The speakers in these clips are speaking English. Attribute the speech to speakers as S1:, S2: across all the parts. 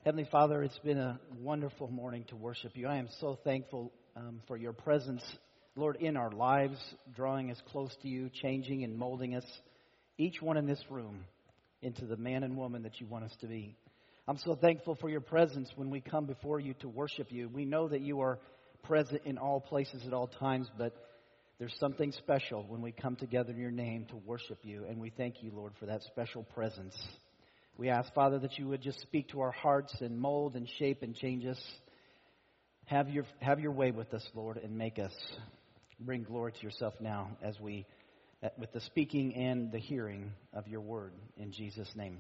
S1: Heavenly Father, it's been a wonderful morning to worship you. I am so thankful for your presence, Lord, in our lives, drawing us close to you, changing and molding us, each one in this room, into the man and woman that you want us to be. I'm so thankful for your presence when we come before you to worship you. We know that you are present in all places at all times, but there's something special when we come together in your name to worship you, and we thank you, Lord, for that special presence. We ask, Father, that you would just speak to our hearts and mold and shape and change us. Have your way with us, Lord, and make us bring glory to yourself now as we, with the speaking and the hearing of your word, in Jesus' name.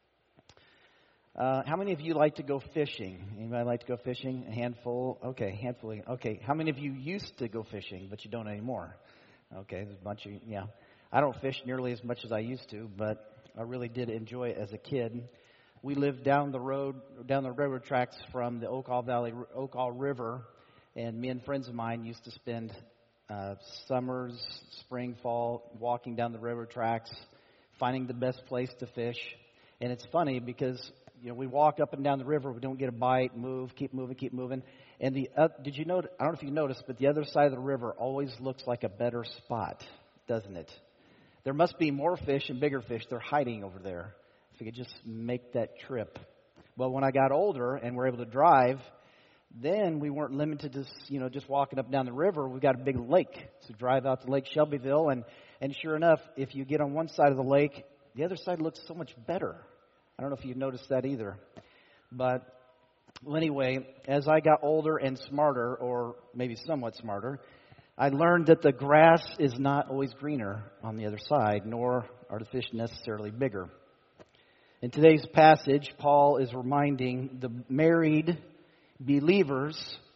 S1: How many of you like to go fishing? Anybody like to go fishing? A handful? Okay, handful. Okay, how many of you used to go fishing, but you don't anymore? Okay, there's a bunch of, yeah. I don't fish nearly as much as I used to, but I really did enjoy it as a kid. We lived down the railroad tracks from the Oakall River, and me and friends of mine used to spend summers, spring, fall, walking down the railroad tracks, finding the best place to fish. And it's funny because, we walk up and down the river, we don't get a bite, keep moving. And did you notice? I don't know if you noticed, but the other side of the river always looks like a better spot, doesn't it? There must be more fish and bigger fish. They're hiding over there. If we could just make that trip. Well, when I got older and were able to drive, then we weren't limited to, just walking up and down the river. We got a big lake. So drive out to Lake Shelbyville. And sure enough, if you get on one side of the lake, the other side looks so much better. I don't know if you noticed that either. But well, anyway, as I got older and smarter, or maybe somewhat smarter, I learned that the grass is not always greener on the other side, nor are the fish necessarily bigger. In today's passage, Paul is reminding the married believers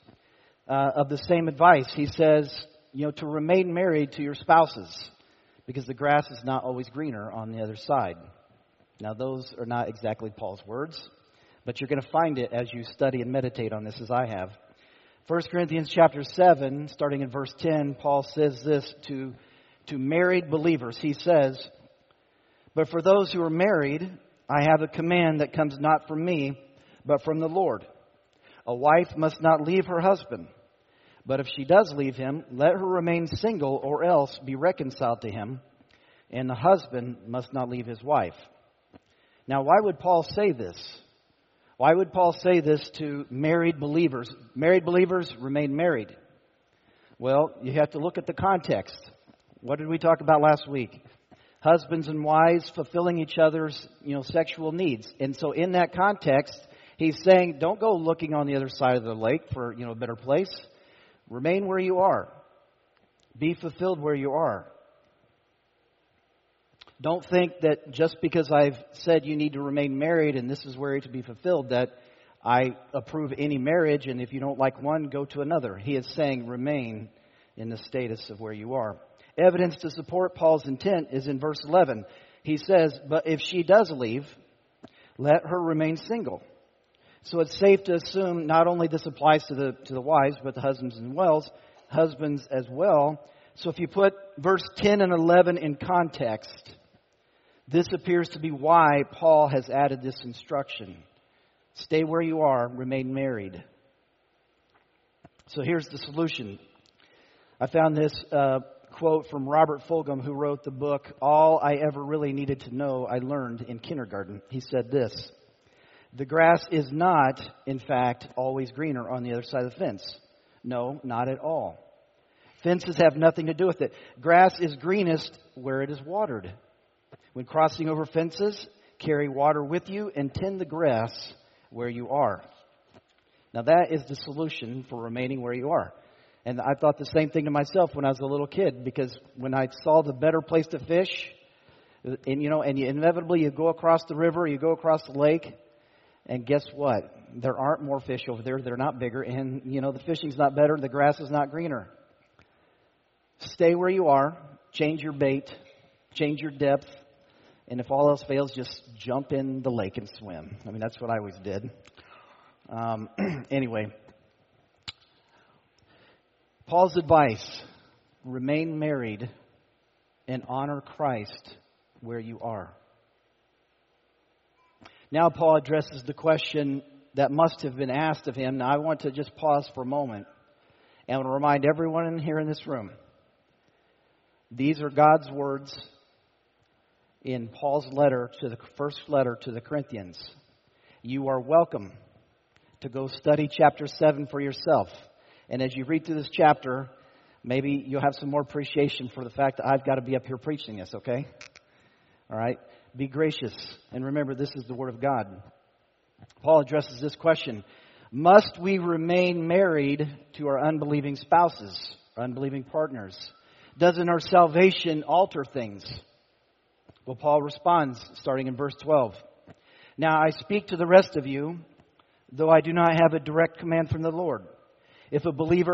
S1: of the same advice. He says, to remain married to your spouses, because the grass is not always greener on the other side. Now, those are not exactly Paul's words, but you're going to find it as you study and meditate on this, as I have. 1 Corinthians chapter 7, starting in verse 10, Paul says this to married believers. He says, "But for those who are married, I have a command that comes not from me, but from the Lord. A wife must not leave her husband. But if she does leave him, let her remain single or else be reconciled to him. And the husband must not leave his wife." Now, why would Paul say this? Why would Paul say this to married believers? Married believers, remain married. Well, you have to look at the context. What did we talk about last week? Husbands and wives fulfilling each other's, sexual needs. And so in that context, he's saying, don't go looking on the other side of the lake for, a better place. Remain where you are. Be fulfilled where you are. Don't think that just because I've said you need to remain married and this is where you're to be fulfilled, that I approve any marriage, and if you don't like one, go to another. He is saying remain in the status of where you are. Evidence to support Paul's intent is in verse 11. He says, "But if she does leave, let her remain single." So it's safe to assume not only this applies to the wives, but the husbands as well. So if you put verse 10 and 11 in context, this appears to be why Paul has added this instruction. Stay where you are, remain married. So here's the solution. I found this quote from Robert Fulghum, who wrote the book, All I Ever Really Needed to Know I Learned in Kindergarten. He said this: "The grass is not, in fact, always greener on the other side of the fence. No, not at all. Fences have nothing to do with it. Grass is greenest where it is watered. When crossing over fences, carry water with you and tend the grass where you are." Now that is the solution for remaining where you are. And I thought the same thing to myself when I was a little kid, because when I saw the better place to fish, and inevitably you go across the river, you go across the lake, and guess what? There aren't more fish over there. They're not bigger, and the fishing's not better, the grass is not greener. Stay where you are, change your bait, change your depth, and if all else fails, just jump in the lake and swim. I mean, that's what I always did. Anyway, Paul's advice: remain married and honor Christ where you are. Now Paul addresses the question, that must have been asked of him. Now, I want to just pause for a moment and I want to remind everyone in here in this room, these are God's words in Paul's letter, to the first letter to the Corinthians. You are welcome to go study chapter 7 for yourself. And as you read through this chapter, maybe you'll have some more appreciation for the fact that I've got to be up here preaching this, okay? All right? Be gracious. And remember, this is the Word of God. Paul addresses this question. Must we remain married to our unbelieving spouses, our unbelieving partners? Doesn't our salvation alter things? Well, Paul responds, starting in verse 12. Now I speak to the rest of you, though I do not have a direct command from the Lord. If a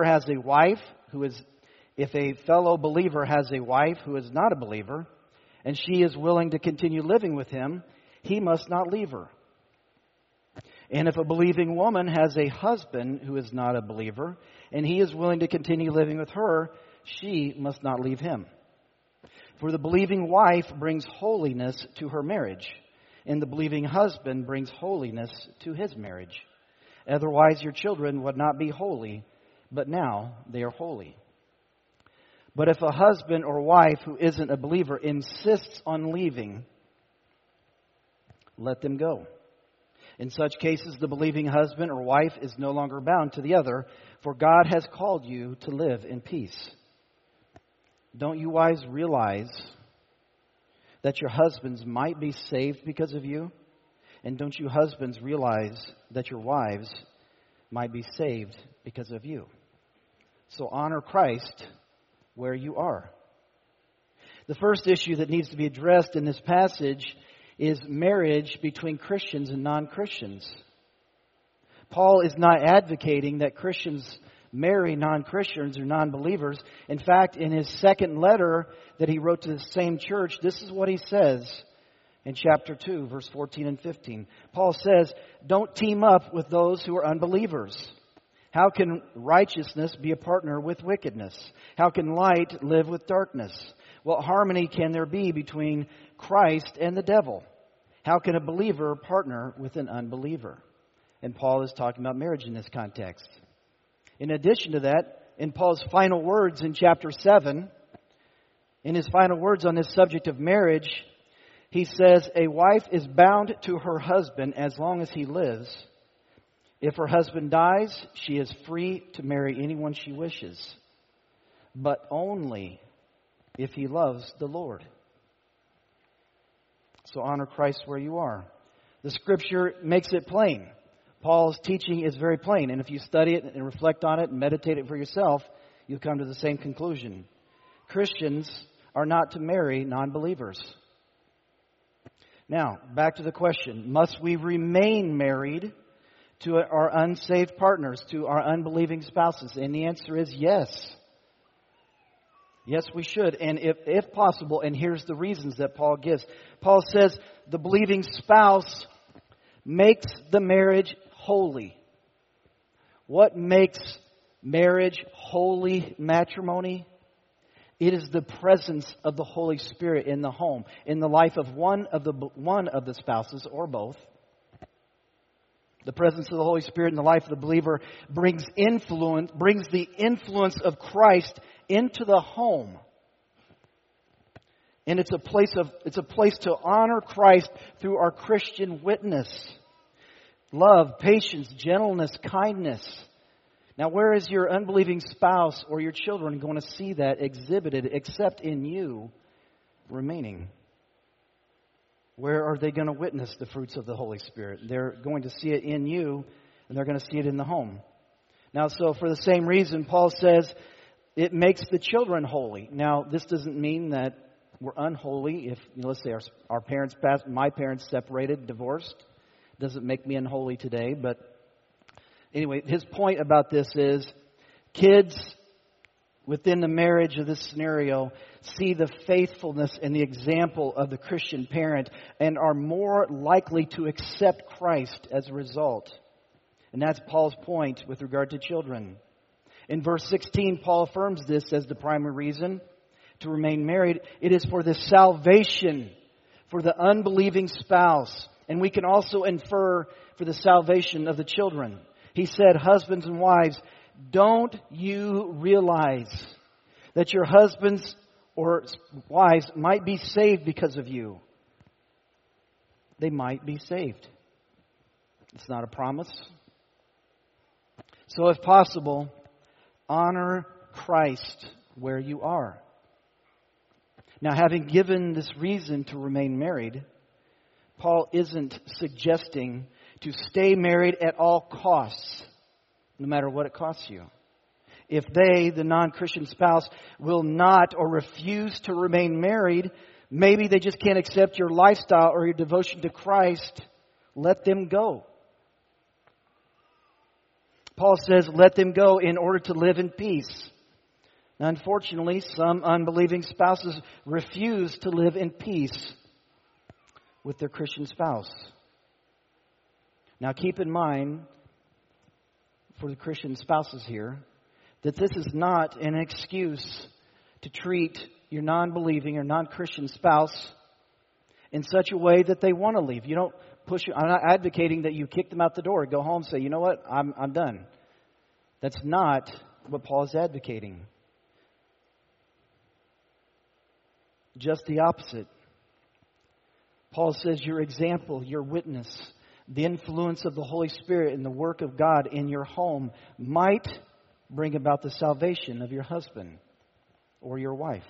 S1: fellow believer has a wife who is not a believer, and she is willing to continue living with him, he must not leave her. And if a believing woman has a husband who is not a believer, and he is willing to continue living with her, she must not leave him. For the believing wife brings holiness to her marriage, and the believing husband brings holiness to his marriage. Otherwise your children would not be holy, but now they are holy. But if a husband or wife who isn't a believer insists on leaving, let them go. In such cases, the believing husband or wife is no longer bound to the other, for God has called you to live in peace. Don't you wives realize that your husbands might be saved because of you? And don't you husbands realize that your wives might be saved because of you? So honor Christ where you are. The first issue that needs to be addressed in this passage is marriage between Christians and non-Christians. Paul is not advocating that Christians marry non-Christians or non-believers. In fact, in his second letter that he wrote to the same church, this is what he says in chapter 2, verse 14 and 15. Paul says, don't team up with those who are unbelievers. How can righteousness be a partner with wickedness? How can light live with darkness? What harmony can there be between Christ and the devil? How can a believer partner with an unbeliever? And Paul is talking about marriage in this context. In addition to that, in Paul's final words in chapter 7, in his final words on this subject of marriage, he says, a wife is bound to her husband as long as he lives. If her husband dies, she is free to marry anyone she wishes, but only if he loves the Lord. So honor Christ where you are. The Scripture makes it plain. Paul's teaching is very plain, and if you study it and reflect on it and meditate it for yourself, you'll come to the same conclusion. Christians are not to marry non-believers. Now, back to the question, must we remain married to our unsaved partners, to our unbelieving spouses? And the answer is yes. Yes, we should. And if possible, and here's the reasons that Paul gives. Paul says the believing spouse makes the marriage holy. What makes marriage holy matrimony? It is the presence of the Holy Spirit in the home, in the life of one of the spouses or both. The presence of the Holy Spirit in the life of the believer brings the influence of Christ into the home. And it's a place to honor Christ through our Christian witness. Love, patience, gentleness, kindness. Now, where is your unbelieving spouse or your children going to see that exhibited except in you remaining? Where are they going to witness the fruits of the Holy Spirit? They're going to see it in you, and they're going to see it in the home. Now, so for the same reason, Paul says it makes the children holy. Now, this doesn't mean that we're unholy. If, let's say our parents passed, my parents separated, divorced. Doesn't make me unholy today, but anyway, his point about this is kids within the marriage of this scenario see the faithfulness and the example of the Christian parent and are more likely to accept Christ as a result. And that's Paul's point with regard to children. In verse 16, Paul affirms this as the primary reason to remain married. It is for the salvation, for the unbelieving spouse. And we can also infer for the salvation of the children. He said, husbands and wives, don't you realize that your husbands or wives might be saved because of you? They might be saved. It's not a promise. So if possible, honor Christ where you are. Now, having given this reason to remain married, Paul isn't suggesting to stay married at all costs, no matter what it costs you. If they, the non-Christian spouse, will not or refuse to remain married, maybe they just can't accept your lifestyle or your devotion to Christ, let them go. Paul says, let them go in order to live in peace. Now, unfortunately, some unbelieving spouses refuse to live in peace with their Christian spouse. Now, keep in mind, for the Christian spouses here, that this is not an excuse to treat your non-believing or non-Christian spouse in such a way that they want to leave. You don't push. I'm not advocating that you kick them out the door, go home, and say, you know what, I'm done. That's not what Paul is advocating. Just the opposite. Paul says your example, your witness, the influence of the Holy Spirit and the work of God in your home might bring about the salvation of your husband or your wife.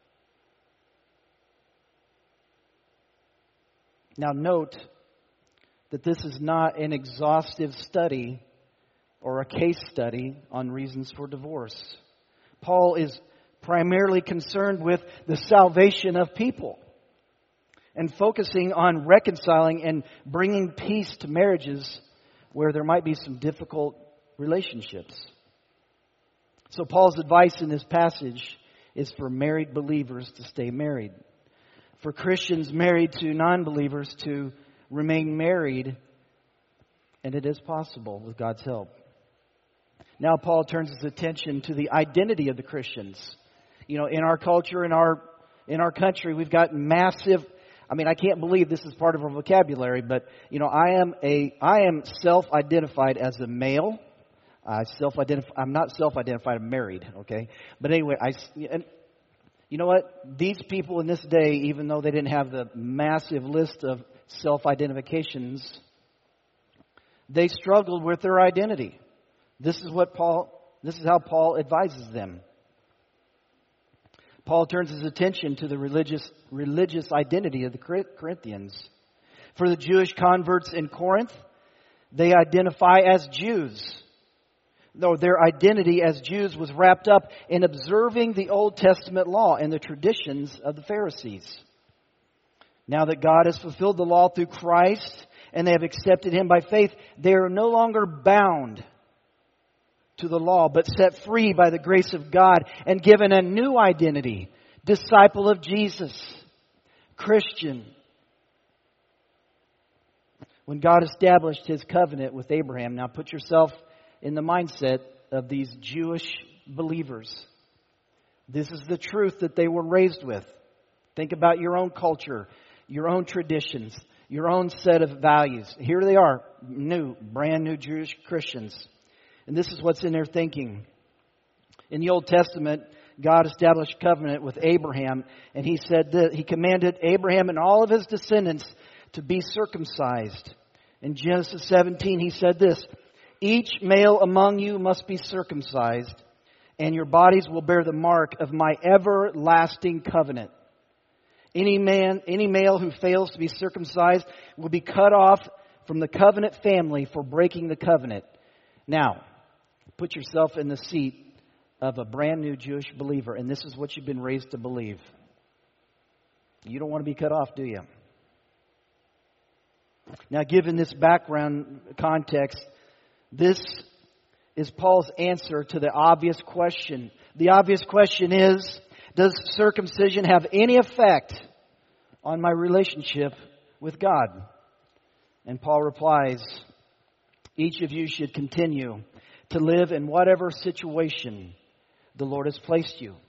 S1: Now note that this is not an exhaustive study or a case study on reasons for divorce. Paul is primarily concerned with the salvation of people and focusing on reconciling and bringing peace to marriages where there might be some difficult relationships. So Paul's advice in this passage is for married believers to stay married, for Christians married to non-believers to remain married, and it is possible with God's help. Now Paul turns his attention to the identity of the Christians. You know, in our culture, in our country, we've got massive. I mean, I can't believe this is part of our vocabulary, but you know, I am self-identified as a male. I'm not self-identified. I'm married. Okay, but anyway, and you know what? These people in this day, even though they didn't have the massive list of self-identifications, they struggled with their identity. This is how Paul advises them. Paul turns his attention to the religious identity of the Corinthians. For the Jewish converts in Corinth, they identify as Jews, though their identity as Jews was wrapped up in observing the Old Testament law and the traditions of the Pharisees. Now that God has fulfilled the law through Christ and they have accepted Him by faith, they are no longer bound to the law, but set free by the grace of God and given a new identity. Disciple of Jesus. Christian. When God established His covenant with Abraham, now put yourself in the mindset of these Jewish believers. This is the truth that they were raised with. Think about your own culture, your own traditions, your own set of values. Here they are, brand new Jewish Christians. And this is what's in their thinking. In the Old Testament, God established a covenant with Abraham, and He said that He commanded Abraham and all of his descendants to be circumcised. In Genesis 17, He said this, each male among you must be circumcised, and your bodies will bear the mark of my everlasting covenant. Any male who fails to be circumcised will be cut off from the covenant family for breaking the covenant. Now, put yourself in the seat of a brand new Jewish believer, and this is what you've been raised to believe. You don't want to be cut off, do you? Now, given this background context, this is Paul's answer to the obvious question. The obvious question is, does circumcision have any effect on my relationship with God? And Paul replies, each of you should continue to live in whatever situation the Lord has placed you.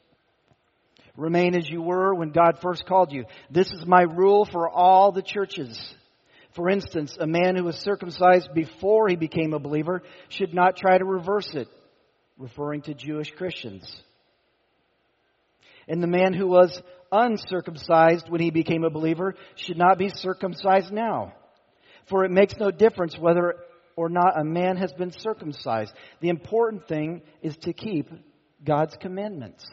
S1: Remain as you were when God first called you. This is my rule for all the churches. For instance, a man who was circumcised before he became a believer should not try to reverse it, referring to Jewish Christians. And the man who was uncircumcised when he became a believer should not be circumcised now. For it makes no difference whether or not a man has been circumcised. The important thing is to keep God's commandments.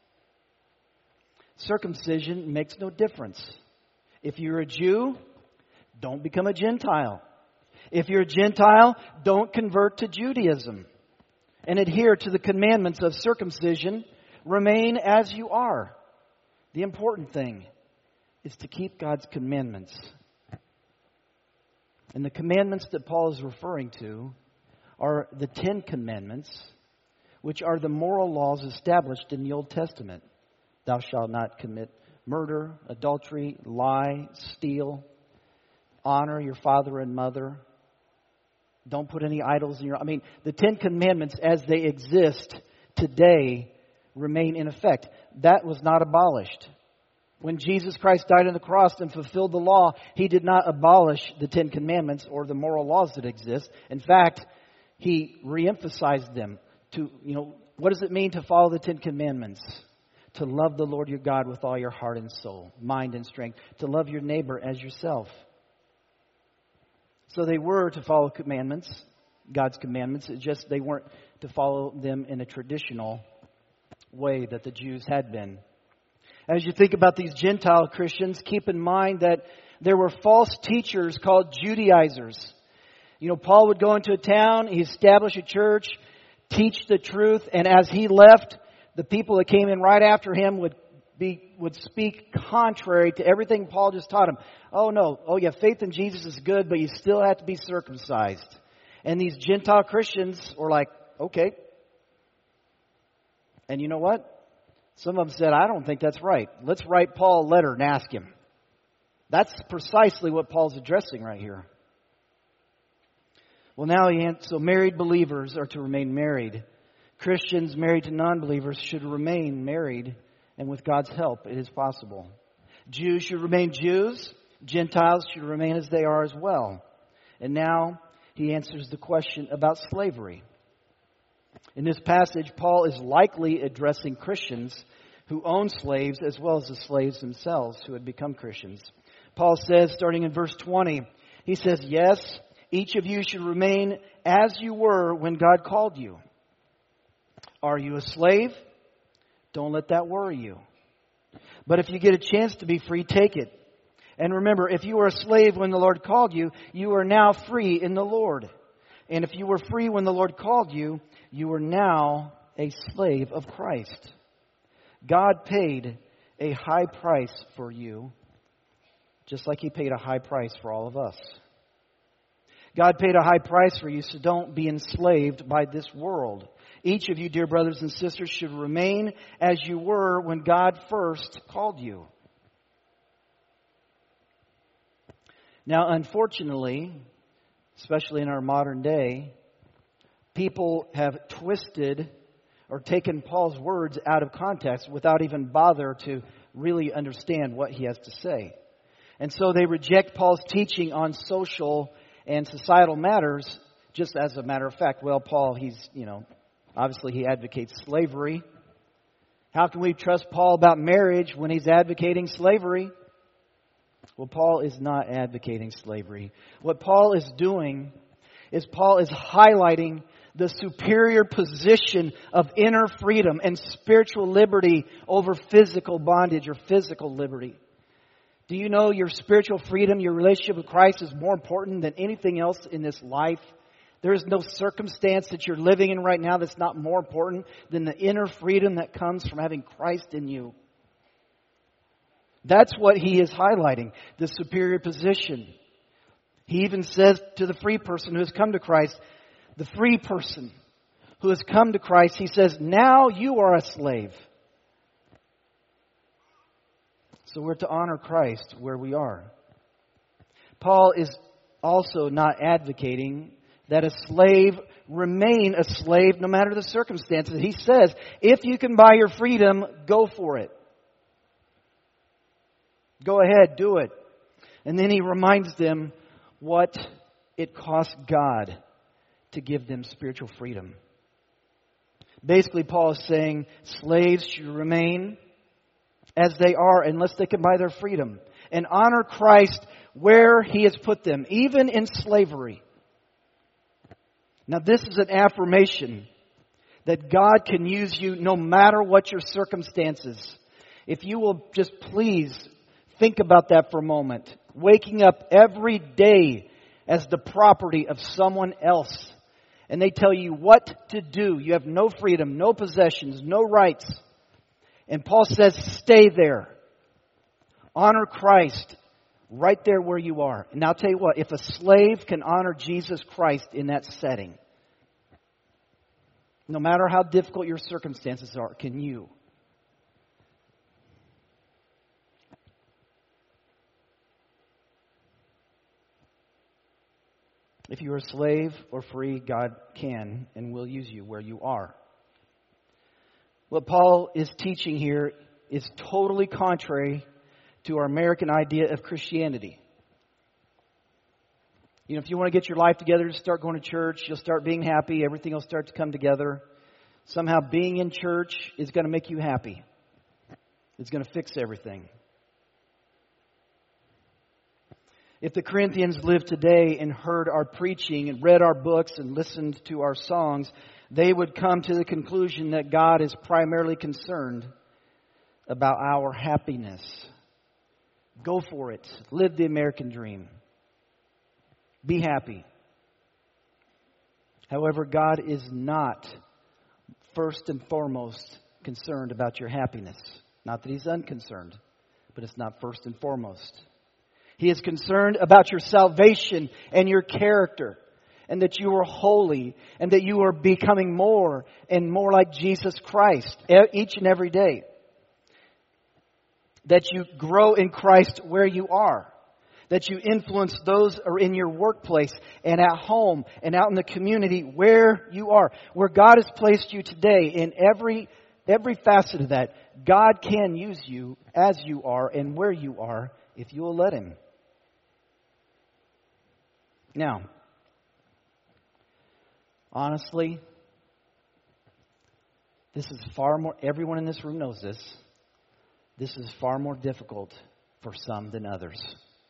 S1: Circumcision makes no difference. If you're a Jew, don't become a Gentile. If you're a Gentile, don't convert to Judaism. And adhere to the commandments of circumcision. Remain as you are. The important thing is to keep God's commandments. And the commandments that Paul is referring to are the 10 Commandments, which are the moral laws established in the Old Testament. Thou shalt not commit murder, adultery, lie, steal, honor your father and mother. Don't put any idols in your... the 10 Commandments as they exist today remain in effect. That was not abolished. When Jesus Christ died on the cross and fulfilled the law, He did not abolish the 10 Commandments or the moral laws that exist. In fact, He reemphasized them. What does it mean to follow the 10 Commandments? To love the Lord your God with all your heart and soul, mind and strength. To love your neighbor as yourself. So they were to follow commandments, God's commandments. It's just they weren't to follow them in a traditional way that the Jews had been. As you think about these Gentile Christians, keep in mind that there were false teachers called Judaizers. Paul would go into a town, he'd establish a church, teach the truth, and as he left, the people that came in right after him would speak contrary to everything Paul just taught him. Oh no, faith in Jesus is good, but you still have to be circumcised. And these Gentile Christians were like, okay. And you know what? Some of them said, I don't think that's right. Let's write Paul a letter and ask him. That's precisely what Paul's addressing right here. Well, so married believers are to remain married. Christians married to non-believers should remain married, and with God's help, it is possible. Jews should remain Jews. Gentiles should remain as they are as well. And now he answers the question about slavery. In this passage, Paul is likely addressing Christians who own slaves as well as the slaves themselves who had become Christians. Paul says, starting in verse 20, he says, yes, each of you should remain as you were when God called you. Are you a slave? Don't let that worry you. But if you get a chance to be free, take it. And remember, if you were a slave when the Lord called you, you are now free in the Lord. And if you were free when the Lord called you, you are now a slave of Christ. God paid a high price for you, just like He paid a high price for all of us. God paid a high price for you, so don't be enslaved by this world. Each of you, dear brothers and sisters, should remain as you were when God first called you. Now, unfortunately, especially in our modern day, people have twisted or taken Paul's words out of context without even bother to really understand what he has to say. And so they reject Paul's teaching on social and societal matters just as a matter of fact. Well, Paul, obviously he advocates slavery. How can we trust Paul about marriage when he's advocating slavery? Well, Paul is not advocating slavery. What Paul is doing is Paul is highlighting the superior position of inner freedom and spiritual liberty over physical bondage or physical liberty. Do you know your spiritual freedom, your relationship with Christ is more important than anything else in this life? There is no circumstance that you're living in right now that's not more important than the inner freedom that comes from having Christ in you. That's what he is highlighting, the superior position. He even says to the free person who has come to Christ, the free person who has come to Christ, he says, now you are a slave. So we're to honor Christ where we are. Paul is also not advocating that a slave remain a slave no matter the circumstances. He says, if you can buy your freedom, go for it. Go ahead, do it. And then he reminds them what it cost God to give them spiritual freedom. Basically, Paul is saying slaves should remain as they are unless they can buy their freedom, and honor Christ where He has put them, even in slavery. Now, this is an affirmation that God can use you no matter what your circumstances. If you will just please think about that for a moment. Waking up every day as the property of someone else, and they tell you what to do. You have no freedom, no possessions, no rights. And Paul says, stay there. Honor Christ right there where you are. And I'll tell you what, if a slave can honor Jesus Christ in that setting, no matter how difficult your circumstances are, can you? If you are a slave or free, God can and will use you where you are. What Paul is teaching here is totally contrary to our American idea of Christianity. You know, if you want to get your life together, just start going to church, you'll start being happy, everything will start to come together. Somehow being in church is going to make you happy. It's going to fix everything. If the Corinthians lived today and heard our preaching and read our books and listened to our songs, they would come to the conclusion that God is primarily concerned about our happiness. Go for it. Live the American dream. Be happy. However, God is not first and foremost concerned about your happiness. Not that He's unconcerned, but it's not first and foremost. He is concerned about your salvation and your character, and that you are holy, and that you are becoming more and more like Jesus Christ each and every day. That you grow in Christ where you are. That you influence those who are in your workplace and at home and out in the community where you are. Where God has placed you today, in every facet of that, God can use you as you are and where you are if you will let Him. Now, honestly, this is far more, everyone in this room knows this. This is far more difficult for some than others.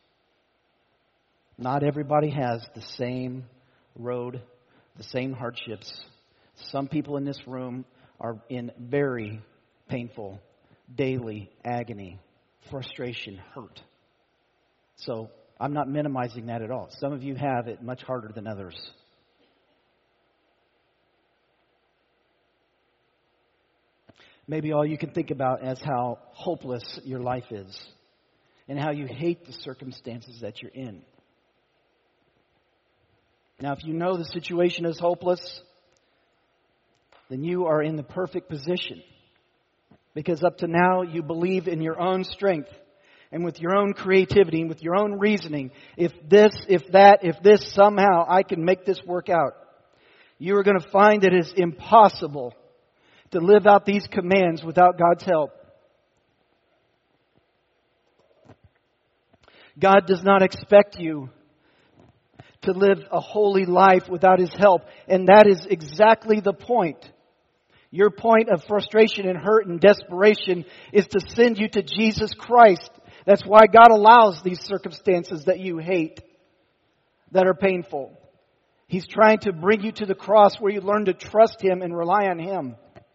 S1: Not everybody has the same road, the same hardships. Some people in this room are in very painful, daily agony, frustration, hurt. So I'm not minimizing that at all. Some of you have it much harder than others. Maybe all you can think about is how hopeless your life is and how you hate the circumstances that you're in. Now, if you know the situation is hopeless, then you are in the perfect position. Because up to now, you believe in your own strength and with your own creativity and with your own reasoning. If this, if that, if this, somehow I can make this work out. You are going to find it is impossible to live out these commands without God's help. God does not expect you to live a holy life without His help. And that is exactly the point. Your point of frustration and hurt and desperation is to send you to Jesus Christ. That's why God allows these circumstances that you hate, that are painful. He's trying to bring you to the cross where you learn to trust Him and rely on Him.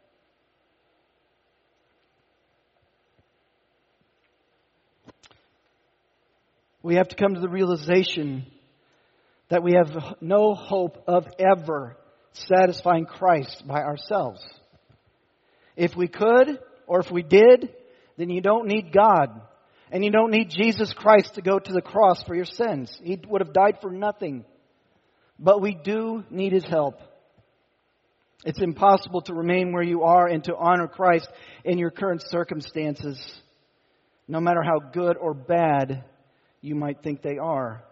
S1: We have to come to the realization that we have no hope of ever satisfying Christ by ourselves. If we could, or if we did, then you don't need God. And you don't need Jesus Christ to go to the cross for your sins. He would have died for nothing. But we do need His help. It's impossible to remain where you are and to honor Christ in your current circumstances, no matter how good or bad you might think they are.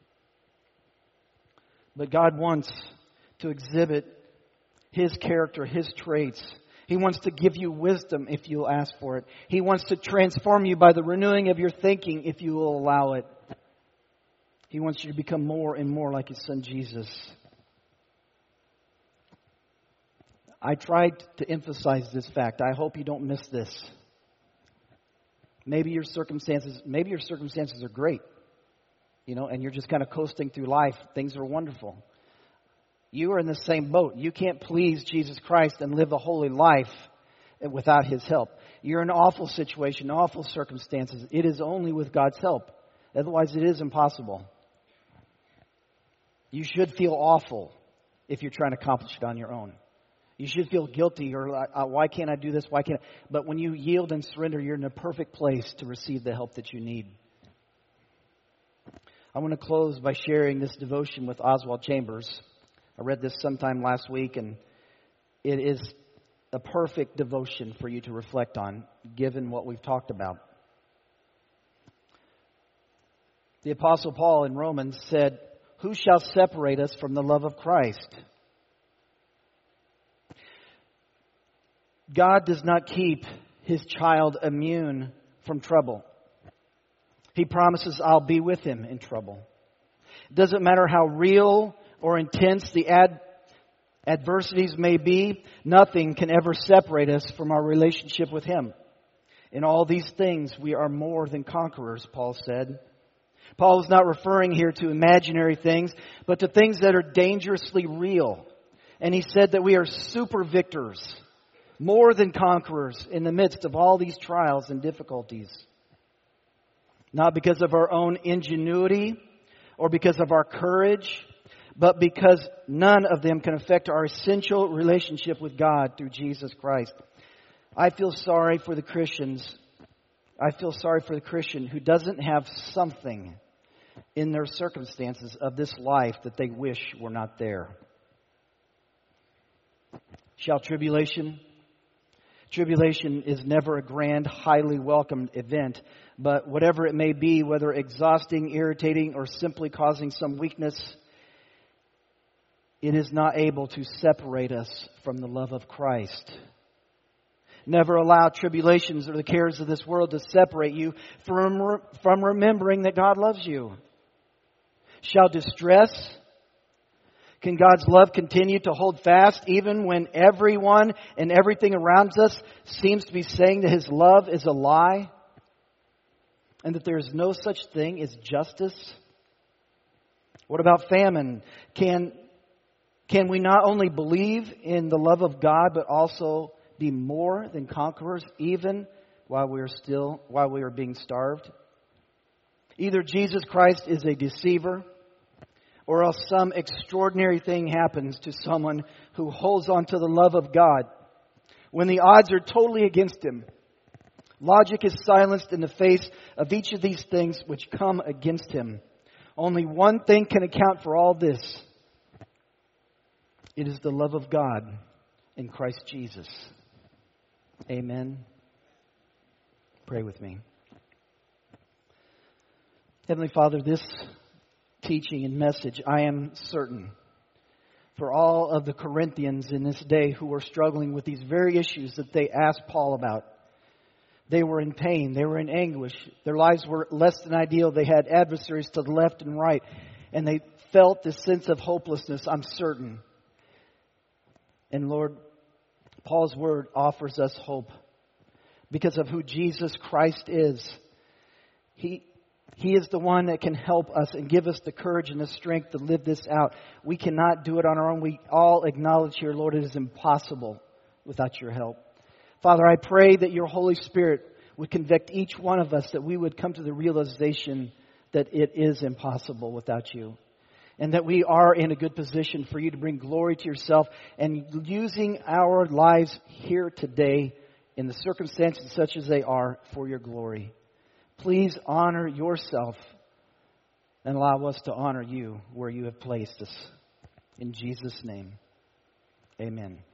S1: But God wants to exhibit His character, His traits. He wants to give you wisdom if you'll ask for it. He wants to transform you by the renewing of your thinking if you will allow it. He wants you to become more and more like His Son Jesus. I tried to emphasize this fact. I hope you don't miss this. Maybe your circumstances are great, and you're just kind of coasting through life. Things are wonderful. You are in the same boat. You can't please Jesus Christ and live a holy life without His help. You're in an awful situation, awful circumstances. It is only with God's help. Otherwise, it is impossible. You should feel awful if you're trying to accomplish it on your own. You should feel guilty or why can't I do this? Why can't I? But when you yield and surrender, you're in a perfect place to receive the help that you need. I want to close by sharing this devotion with Oswald Chambers. I read this sometime last week, and it is a perfect devotion for you to reflect on, given what we've talked about. The Apostle Paul in Romans said, "Who shall separate us from the love of Christ?" God does not keep His child immune from trouble. He promises, I'll be with him in trouble. It doesn't matter how real or intense the adversities may be, nothing can ever separate us from our relationship with Him. In all these things, we are more than conquerors, Paul said. Paul is not referring here to imaginary things, but to things that are dangerously real. And he said that we are super victors, more than conquerors in the midst of all these trials and difficulties. Not because of our own ingenuity or because of our courage, but because none of them can affect our essential relationship with God through Jesus Christ. I feel sorry for the Christian who doesn't have something in their circumstances of this life that they wish were not there. Shall tribulation? Tribulation is never a grand, highly welcomed event, but whatever it may be, whether exhausting, irritating, or simply causing some weakness, it is not able to separate us from the love of Christ. Never allow tribulations or the cares of this world to separate you from remembering that God loves you. Shall distress? Can God's love continue to hold fast even when everyone and everything around us seems to be saying that His love is a lie? And that there is no such thing as justice? What about famine? Can we not only believe in the love of God, but also be more than conquerors, even while we are being starved? Either Jesus Christ is a deceiver, or else some extraordinary thing happens to someone who holds on to the love of God when the odds are totally against him. Logic is silenced in the face of each of these things which come against him. Only one thing can account for all this. It is the love of God in Christ Jesus. Amen. Pray with me. Heavenly Father, this teaching and message, I am certain, for all of the Corinthians in this day who were struggling with these very issues that they asked Paul about. They were in pain. They were in anguish. Their lives were less than ideal. They had adversaries to the left and right. And they felt this sense of hopelessness, I'm certain. And Lord, Paul's word offers us hope because of who Jesus Christ is. He is the one that can help us and give us the courage and the strength to live this out. We cannot do it on our own. We all acknowledge here, Lord, it is impossible without your help. Father, I pray that your Holy Spirit would convict each one of us, that we would come to the realization that it is impossible without you. And that we are in a good position for you to bring glory to yourself, and using our lives here today in the circumstances such as they are for your glory. Please honor yourself and allow us to honor you where you have placed us. In Jesus' name, amen.